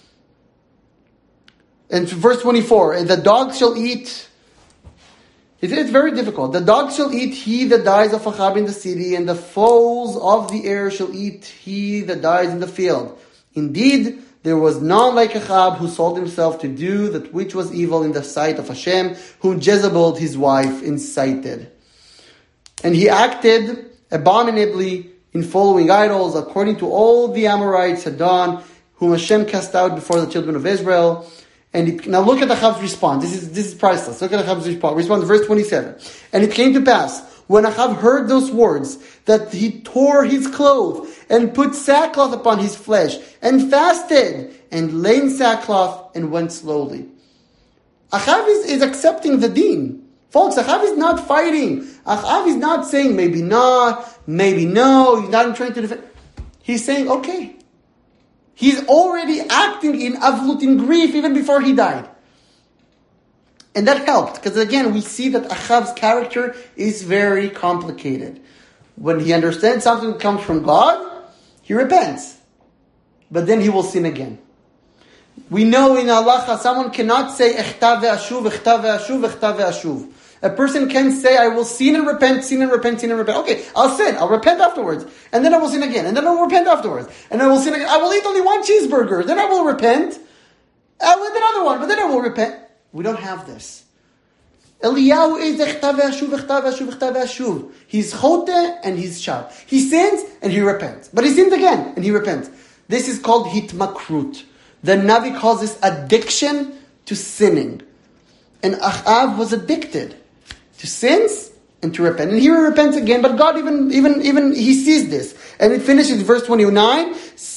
[SPEAKER 1] And verse 24, and the dogs shall eat. It's very difficult. The dogs shall eat he that dies of Achab in the city, and the fowls of the air shall eat he that dies in the field. Indeed, there was none like Achab who sold himself to do that which was evil in the sight of Hashem, whom Jezebel his wife incited. And he acted abominably in following idols, according to all the Amorites had done, whom Hashem cast out before the children of Israel. And now look at Achav's response. This is priceless. Look at Achav's response. Verse 27. And it came to pass, when Achav heard those words, that he tore his clothes and put sackcloth upon his flesh and fasted and lay in sackcloth and went slowly. Achav is accepting the deen. Folks, Achav is not fighting. Achav is not saying maybe not, maybe no. He's not trying to defend. He's saying okay. He's already acting in avlut, in grief, even before he died. And that helped, because again, we see that Achav's character is very complicated. When he understands something that comes from God, he repents. But then he will sin again. We know in halacha, someone cannot say, echta ve'ashuv, echta ve'ashuv, echta ve'ashuv. A person can say, I will sin and repent, sin and repent, sin and repent. Okay, I'll sin, I'll repent afterwards. And then I will sin again. And then I will repent afterwards. And I will sin again. I will eat only one cheeseburger. Then I will repent. I will eat another one, but then I will repent. We don't have this. Eliyahu is echta ve'ashuv, echta ve'ashuv, echta ve'ashuv. He's chote and he's shav. He sins and he repents. But he sins again and he repents. This is called hitmakrut. The Navi calls this addiction to sinning. And Achav was addicted to sins and to repent. And here he repents again, but God even he sees this. And it finishes verse 29,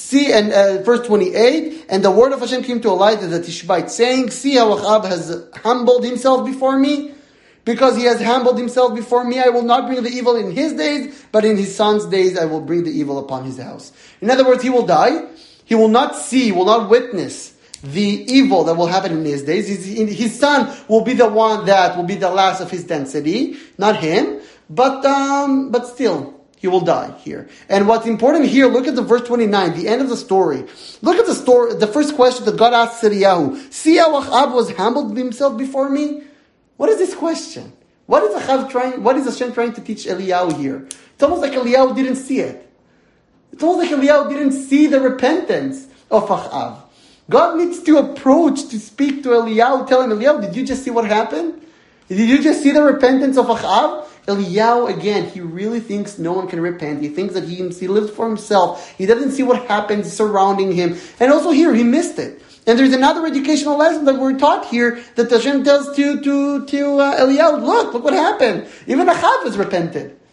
[SPEAKER 1] verse 28, and the word of Hashem came to Elijah the Tishbite, saying, see how Achav has humbled himself before me? Because he has humbled himself before me, I will not bring the evil in his days, but in his son's days I will bring the evil upon his house. In other words, he will die. He will not see, will not witness the evil that will happen in his days. His son will be the one that will be the last of his density, not him. But still, he will die here. And what's important here, look at the verse 29, the end of the story. Look at the story, the first question that God asked Eliyahu. See how Achav was humbled himself before me? What is this question? What is Hashem trying to teach Eliyahu here? It's almost like Eliyahu didn't see it. It's almost like Eliyahu didn't see the repentance of Achav. God needs to approach to speak to Eliyahu, tell him, Eliyahu, did you just see what happened? Did you just see the repentance of Achav? Eliyahu, again, he really thinks no one can repent. He thinks that he lives for himself. He doesn't see what happens surrounding him. And also here, he missed it. And there's another educational lesson that we're taught here that Hashem tells to Eliyahu, look what happened. Even Achav has repented.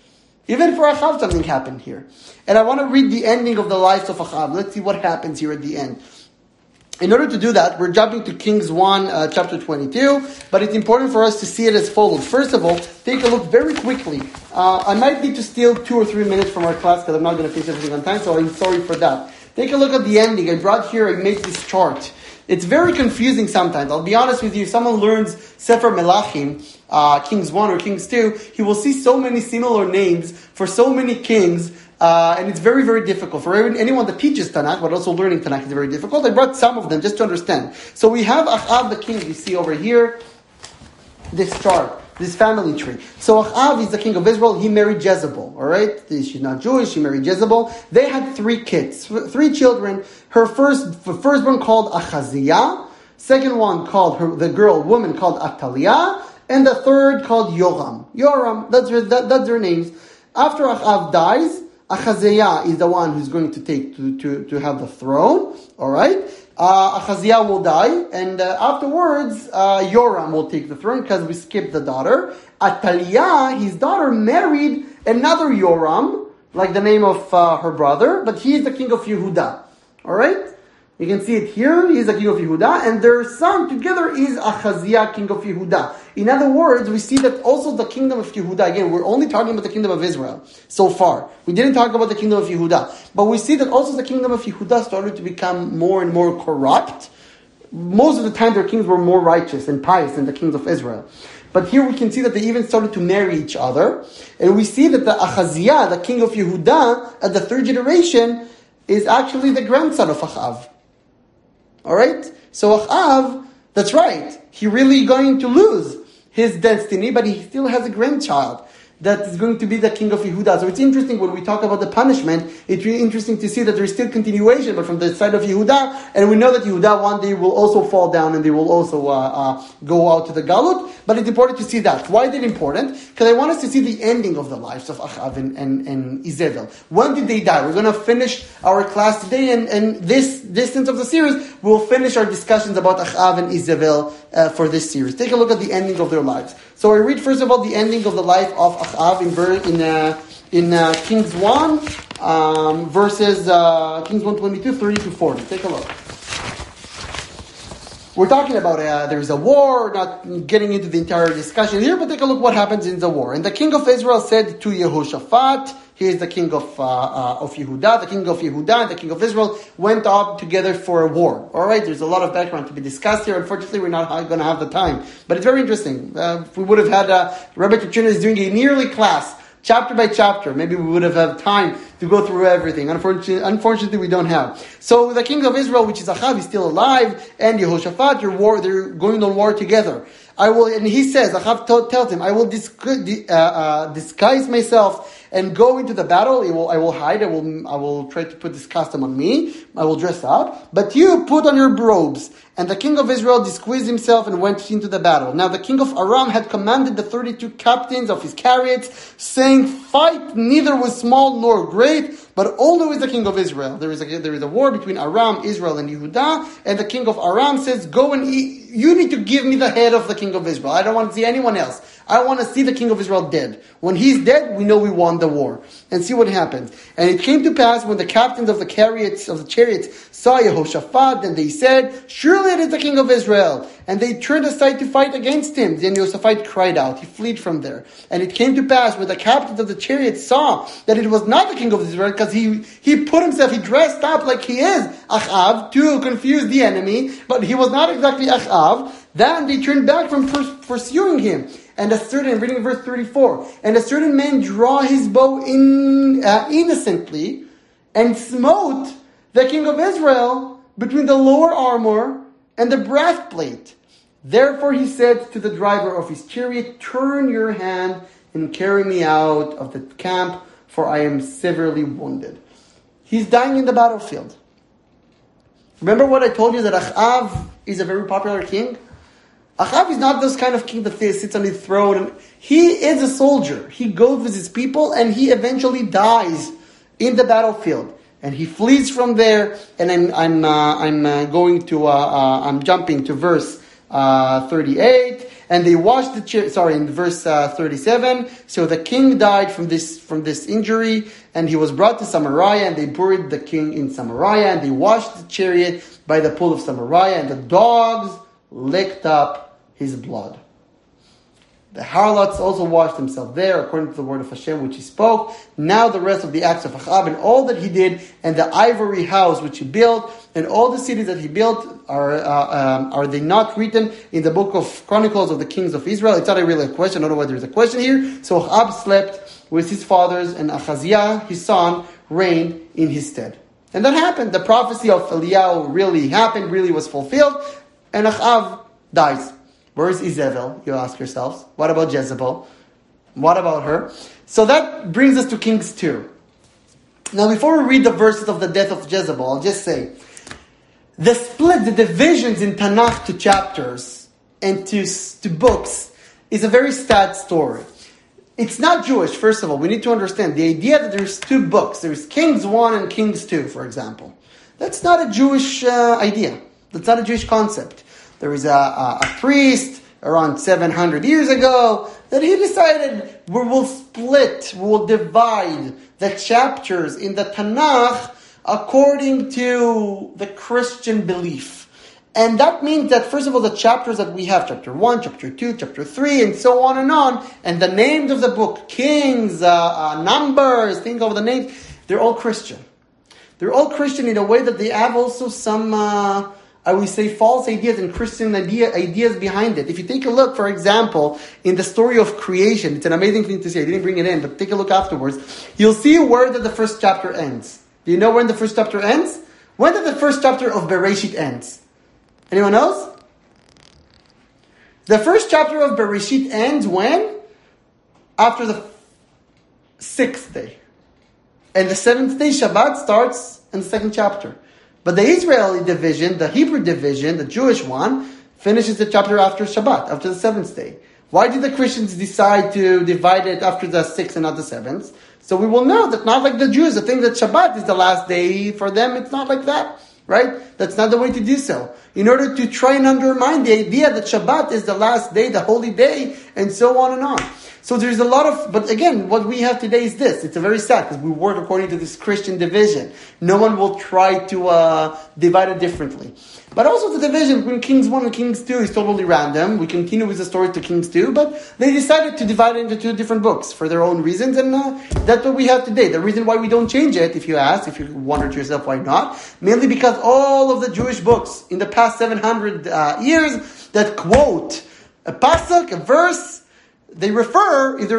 [SPEAKER 1] Even for Achav, something happened here. And I want to read the ending of the lives of Achav. Let's see what happens here at the end. In order to do that, we're jumping to Kings 1, chapter 22, but it's important for us to see it as follows. First of all, take a look very quickly. I might need to steal 2 or 3 minutes from our class because I'm not going to finish everything on time, so I'm sorry for that. Take a look at the ending. I made this chart. It's very confusing sometimes. I'll be honest with you, if someone learns Sefer Melachim, Kings 1 or Kings 2, he will see so many similar names for so many kings, and it's very, very difficult. For anyone that teaches Tanakh, but also learning Tanakh is very difficult. I brought some of them just to understand. So we have Achav the king, you see over here, this chart, this family tree. So Achav is the king of Israel. He married Jezebel, all right? She's not Jewish, she married Jezebel. They had 3 kids, 3 children. Her firstborn called Achaziah, second one called the woman called Athaliah, and the third called Yoram. That's their names. After Achav dies, Achaziah is the one who's going to take to have the throne. All right, Achaziah will die, and afterwards Yoram will take the throne because we skipped the daughter. Athaliah, his daughter, married another Yoram, like the name of her brother, but he is the king of Yehuda. All right. You can see it here. He is the king of Yehuda, and their son together is Achaziah, king of Yehuda. In other words, we see that also the kingdom of Yehuda, again, we're only talking about the kingdom of Israel so far. We didn't talk about the kingdom of Yehuda. But we see that also the kingdom of Yehuda started to become more and more corrupt. Most of the time their kings were more righteous and pious than the kings of Israel. But here we can see that they even started to marry each other. And we see that the Achaziah, the king of Yehuda, at the 3rd generation, is actually the grandson of Achav. Alright? So Achav, that's right, he really going to lose his destiny, but he still has a grandchild that is going to be the king of Yehuda. So it's interesting when we talk about the punishment, it's really interesting to see that there is still continuation, but from the side of Yehuda, and we know that Yehuda one day will also fall down and they will also go out to the Galut, but it's important to see that. Why is it important? Because I want us to see the ending of the lives of Achav and Izebel. When did they die? We're going to finish our class today, and this distance of the series, we'll finish our discussions about Achav and Izebel for this series. Take a look at the ending of their lives. So I read first of all the ending of the life of Achav in Kings 1, verses Kings 1:22, 30 to 40. Take a look. We're talking about there's a war, not getting into the entire discussion here, but take a look what happens in the war. And the king of Israel said to Yehoshaphat, he is the king of Yehuda, the king of Yehuda and the king of Israel went up together for a war. All right, there's a lot of background to be discussed here. Unfortunately, we're not going to have the time. But it's very interesting. If we would have had, Rabbi Tuchina is doing a nearly class, chapter by chapter. Maybe we would have had time to go through everything. Unfortunately, we don't have. So the king of Israel, which is Achav, is still alive, and Yehoshaphat, they're going on war together. And he says, Achav tells him, I will disguise myself and go into the battle. I will hide. I will try to put this costume on me. I will dress up. But you put on your robes. And the king of Israel disguised himself and went into the battle. Now the king of Aram had commanded the 32 captains of his chariots, saying, fight neither with small nor great, but only with the king of Israel. There is a war between Aram, Israel, and Yehuda. And the king of Aram says, go and eat. You need to give me the head of the king of Israel. I don't want to see anyone else. I want to see the king of Israel dead. When he's dead, we know we won the war. And see what happens. And it came to pass when the captains of the chariots saw Yehoshaphat, and they said, surely it is the king of Israel. And they turned aside to fight against him. Then Yehoshaphat cried out. He fled from there. And it came to pass when the captains of the chariots saw that it was not the king of Israel, because he put himself, he dressed up like he is Achav to confuse the enemy, but he was not exactly Achav. Then they turned back from pursuing him. And reading verse 34, and a certain man draw his bow innocently and smote the king of Israel between the lower armor and the breastplate. Therefore he said to the driver of his chariot, turn your hand and carry me out of the camp, for I am severely wounded. He's dying in the battlefield. Remember what I told you that Achav is a very popular king? Achav is not this kind of king that sits on his throne. He is a soldier. He goes with his people, and he eventually dies in the battlefield. And he flees from there. And I'm jumping to verse 38. and they washed the chariot. Sorry, in verse 37. So the king died from this injury, and he was brought to Samaria, and they buried the king in Samaria, and they washed the chariot by the pool of Samaria, and the dogs licked up his blood. The harlots also washed themselves there, according to the word of Hashem, which he spoke. Now the rest of the acts of Achab and all that he did, and the ivory house which he built, and all the cities that he built, are they not written in the book of Chronicles of the kings of Israel? It's not really a question. I don't know whether there's a question here. So Achab slept with his fathers, and Achaziah, his son, reigned in his stead. And that happened. The prophecy of Eliyahu really happened, really was fulfilled, and Achab dies. Where is Izebel? You ask yourselves. What about Jezebel? What about her? So that brings us to Kings 2. Now, before we read the verses of the death of Jezebel, I'll just say, the split, the divisions in Tanakh to chapters and to books is a very sad story. It's not Jewish, first of all. We need to understand the idea that there's two books. There's Kings 1 and Kings 2, for example. That's not a Jewish idea. That's not a Jewish concept. There was a priest around 700 years ago that he decided we will split, we will divide the chapters in the Tanakh according to the Christian belief. And that means that, first of all, the chapters that we have, chapter 1, chapter 2, chapter 3, and so on, and the names of the book, Kings, Numbers, think of the names, they're all Christian. They're all Christian in a way that they have also some... I would say false ideas and Christian ideas behind it. If you take a look, for example, in the story of creation, it's an amazing thing to say. I didn't bring it in, but take a look afterwards. You'll see where that the first chapter ends. Do you know when the first chapter ends? When did the first chapter of Bereshit ends? Anyone else? The first chapter of Bereshit ends when? After the 6th day. And the 7th day, Shabbat, starts in the second chapter. But the Israeli division, the Hebrew division, the Jewish one, finishes the chapter after Shabbat, after the 7th day. Why did the Christians decide to divide it after the 6th and not the 7th? So we will know that not like the Jews, the thing that Shabbat is the last day, for them it's not like that, right? That's not the way to do so. In order to try and undermine the idea that Shabbat is the last day, the holy day, and so on and on. So there's a lot of, but again, what we have today is this. It's a very sad, because we work according to this Christian division. No one will try to divide it differently. But also the division between Kings 1 and Kings 2 is totally random. We continue with the story to Kings 2, but they decided to divide it into two different books for their own reasons, and that's what we have today. The reason why we don't change it, if you ask, if you wonder to yourself why not, mainly because all of the Jewish books in the past 700 years that quote a pasuk, a verse, they refer to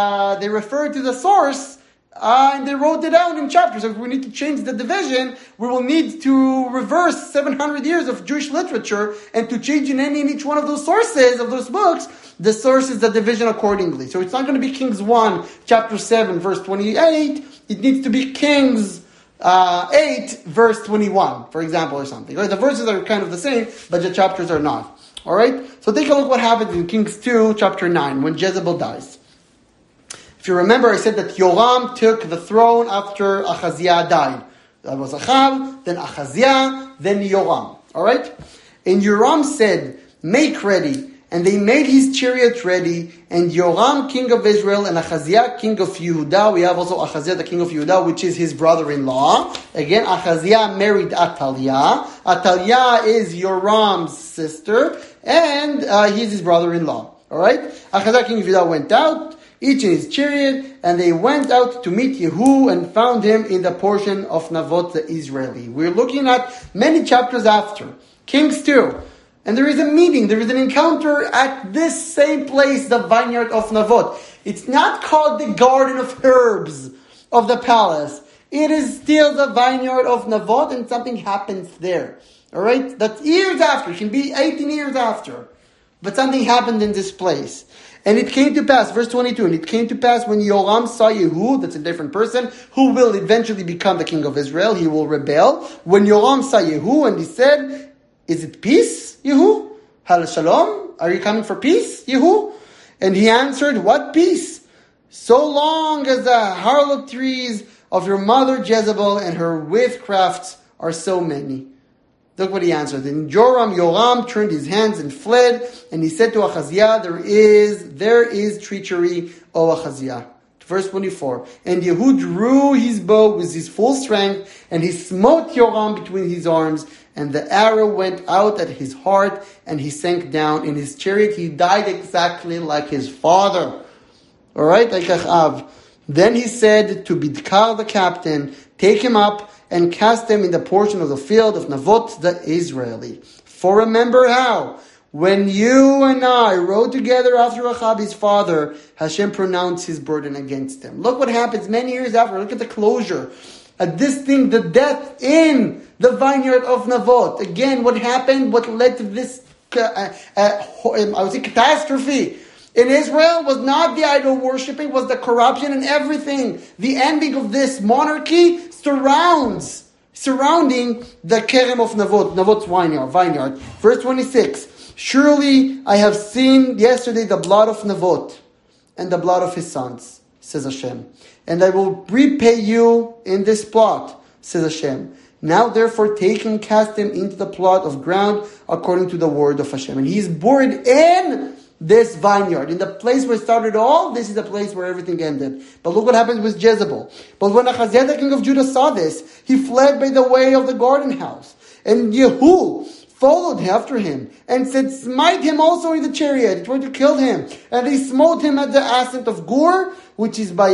[SPEAKER 1] the source, and they wrote it down in chapters. So if we need to change the division, we will need to reverse 700 years of Jewish literature, and to change in each one of those sources, of those books, the source is the division accordingly. So it's not going to be Kings 1, chapter 7, verse 28. It needs to be Kings 8, verse 21, for example, or something. Right? The verses are kind of the same, but the chapters are not. All right? So take a look what happens in Kings 2, chapter 9, when Jezebel dies. If you remember, I said that Yoram took the throne after Achaziah died. That was Achab, then Achaziah, then Yoram. All right? And Yoram said, make ready. And they made his chariot ready. And Yoram, king of Israel, and Achaziah, king of Yehuda. We have also Achaziah, the king of Yehuda, which is his brother-in-law. Again, Achaziah married Athaliah. Athaliah is Yoram's sister. And he's his brother-in-law. All right? Achaziah, king of Yehuda, went out, each in his chariot, and they went out to meet Yehu and found him in the portion of Navot the Israeli. We're looking at many chapters after. Kings 2. And there is a meeting, there is an encounter at this same place, the vineyard of Navot. It's not called the garden of herbs of the palace. It is still the vineyard of Navot, and something happens there. Alright? That's years after. It can be 18 years after. But something happened in this place. And it came to pass, verse 22, and it came to pass when Yoram saw Yehu, that's a different person, who will eventually become the king of Israel, he will rebel. When Yoram saw Yehu, and he said, is it peace, Yehu? Hal shalom? Are you coming for peace, Yehu? And he answered, what peace? So long as the harlotries of your mother Jezebel and her witchcrafts are so many. Look what he answered. And Yoram turned his hands and fled, and he said to Achaziah, there is treachery, O Achaziah. Verse 24. And Yehu drew his bow with his full strength, and he smote Yoram between his arms, and the arrow went out at his heart, and he sank down in his chariot. He died exactly like his father. Alright, like Achav. Then he said to Bidkar the captain, take him up and cast him in the portion of the field of Navot the Israeli. For remember how, when you and I rode together after Achab his father, Hashem pronounced his burden against him. Look what happens many years after. Look at the closure. This thing, the death in the vineyard of Navot. Again, what happened, what led to this, catastrophe in Israel was not the idol worshipping, was the corruption and everything. The ending of this monarchy surrounding the Kerem of Navot's vineyard. Verse 26. Surely I have seen yesterday the blood of Navot and the blood of his sons, says Hashem. And I will repay you in this plot, says Hashem. Now therefore take and cast him into the plot of ground according to the word of Hashem. And he is buried in this vineyard. In the place where it started all, this is the place where everything ended. But look what happens with Jezebel. But when Achaziah, the king of Judah, saw this, he fled by the way of the garden house. And Yehu followed after him and said, smite him also in the chariot. He tried to kill him. And he smote him at the ascent of Gur, which is by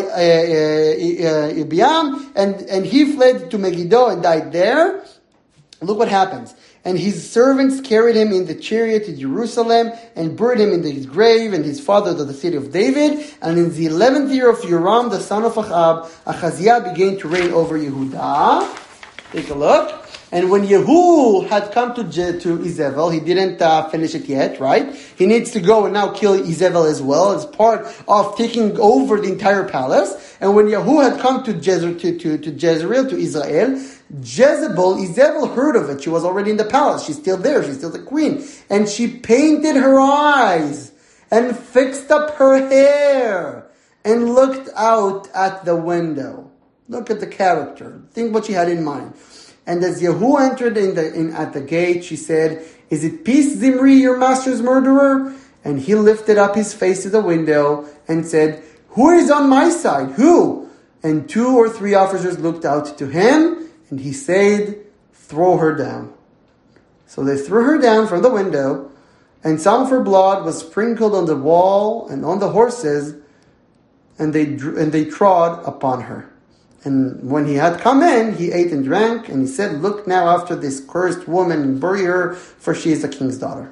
[SPEAKER 1] Ibiam. And he fled to Megiddo and died there. Look what happens. And his servants carried him in the chariot to Jerusalem and buried him in his grave and his father to the city of David. And in the 11th year of Yoram, the son of Achab, Achaziah began to reign over Yehudah. Take a look. And when Yehu had come to Izebel, he didn't finish it yet, right? He needs to go and now kill Izebel as well as part of taking over the entire palace. And when Yehu had come to Jezreel, to Israel, Izebel heard of it. She was already in the palace. She's still there. She's still the queen. And she painted her eyes and fixed up her hair and looked out at the window. Look at the character. Think what she had in mind. And as Yehu entered at the gate, she said, is it peace, Zimri, your master's murderer? And he lifted up his face to the window and said, who is on my side? Who? And 2 or 3 officers looked out to him, and he said, throw her down. So they threw her down from the window, and some of her blood was sprinkled on the wall and on the horses, and they trod upon her. And when he had come in, he ate and drank, and he said, look now after this cursed woman and bury her, for she is a king's daughter.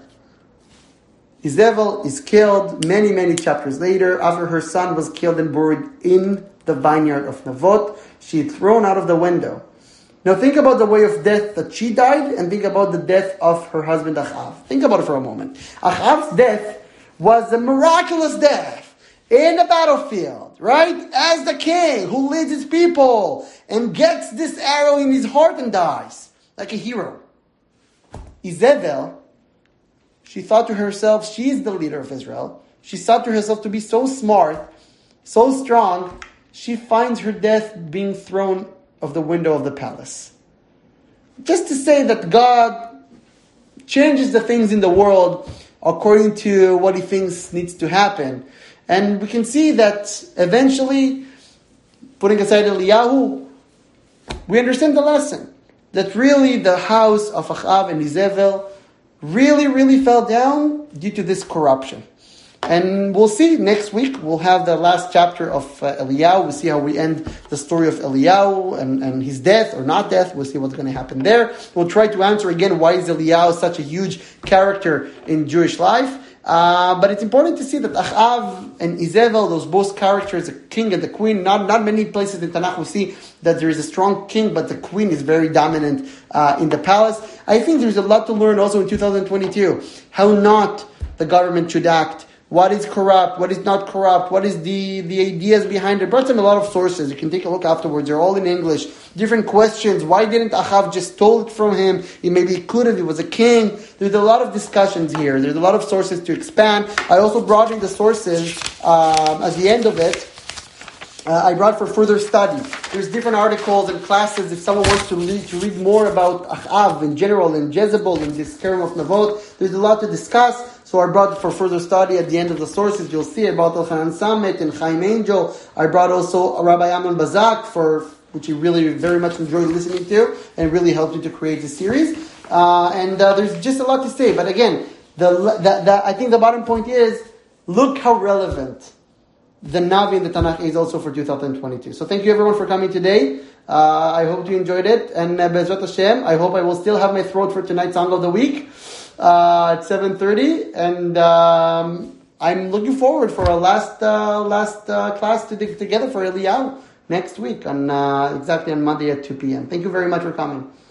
[SPEAKER 1] Izebel is killed many, many chapters later. After her son was killed and buried in the vineyard of Navot, she is thrown out of the window. Now think about the way of death that she died, and think about the death of her husband Achav. Think about it for a moment. Achav's death was a miraculous death. In the battlefield, right? As the king who leads his people and gets this arrow in his heart and dies like a hero. Izebel, she thought to herself, she is the leader of Israel. She thought to herself to be so smart, so strong, she finds her death being thrown of the window of the palace. Just to say that God changes the things in the world according to what he thinks needs to happen. And we can see that eventually, putting aside Eliyahu, we understand the lesson. That really the house of Achav and Izebel really, really fell down due to this corruption. And we'll see next week, we'll have the last chapter of Eliyahu. We'll see how we end the story of Eliyahu and his death or not death. We'll see what's going to happen there. We'll try to answer again why is Eliyahu such a huge character in Jewish life. But it's important to see that Achav and Izebel, those both characters, the king and the queen, not many places in Tanakh we see that there is a strong king, but the queen is very dominant in the palace. I think there's a lot to learn also in 2022. How not the government should act. What is corrupt? What is not corrupt? What is the ideas behind it? I brought them a lot of sources. You can take a look afterwards. They're all in English. Different questions. Why didn't Achav just stole it from him? Maybe he couldn't. He was a king. There's a lot of discussions here. There's a lot of sources to expand. I also brought in the sources at the end of it. I brought for further study. There's different articles and classes if someone wants to read more about Achav in general and Jezebel and this Kerem of Navot. There's a lot to discuss, so I brought it for further study at the end of the sources. You'll see about Elchanan Samet and Chaim Angel. I brought also Rabbi Amnon Bazak, which you really very much enjoyed listening to and really helped me to create this series. And there's just a lot to say. But again, I think the bottom point is, look how relevant the Navi in the Tanakh is also for 2022. So thank you everyone for coming today. I hope you enjoyed it. And Be'ezrat Hashem, I hope I will still have my throat for tonight's Song of the Week at 7:30. And I'm looking forward for a last class together for Eliyahu next week, exactly on Monday at 2 p.m. Thank you very much for coming.